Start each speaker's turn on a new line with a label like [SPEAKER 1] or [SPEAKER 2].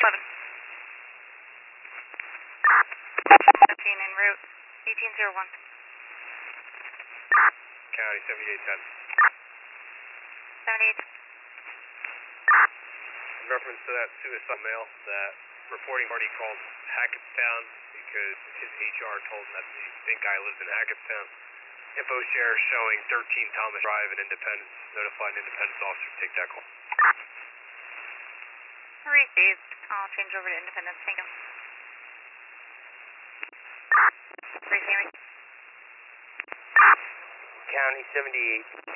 [SPEAKER 1] 11. 15 en route. 1801.
[SPEAKER 2] County 7810.
[SPEAKER 1] 78.
[SPEAKER 2] In reference to that suicide male, that reporting party called Hackettstown because his HR told him that the same guy lives in Hackettstown. Info share showing 13 Thomas Drive in Independence. Notified an Independence officer to take that call.
[SPEAKER 1] Received. I'll change over to Independence. Thank you. Receiving.
[SPEAKER 2] County 78.